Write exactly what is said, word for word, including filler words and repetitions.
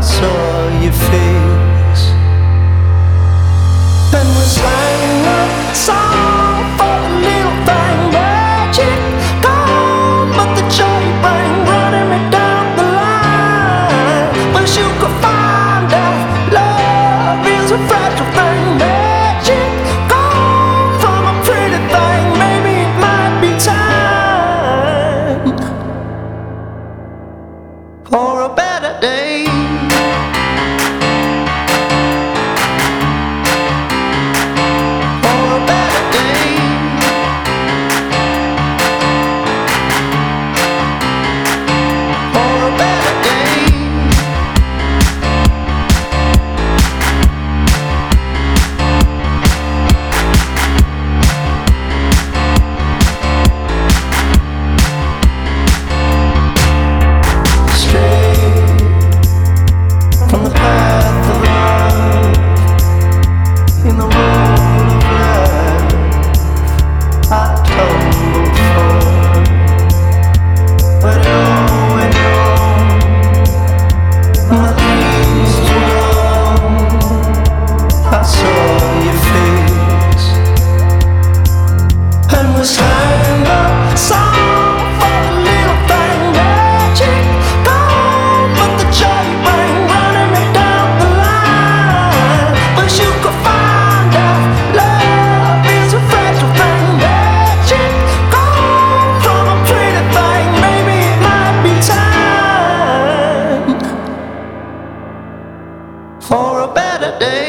saw your face and was sang a song for the little thing. Magic gone, but the joy you bring running me down the line. Wish you could find out love is a fragile thing. Magic gone from a pretty thing. Maybe it might be time for a better day. For a better day. For a better day. Straight from the path of love, in the road of life, I tumbled for, but it all went wrong. My dreams were gone. I saw your face and was sang a song for the little thing. Magic gone, but the joy you bring running me down the line. Wish you could find out love is a fragile thing. Magic gone from a pretty thing. Maybe it might be time for a better day.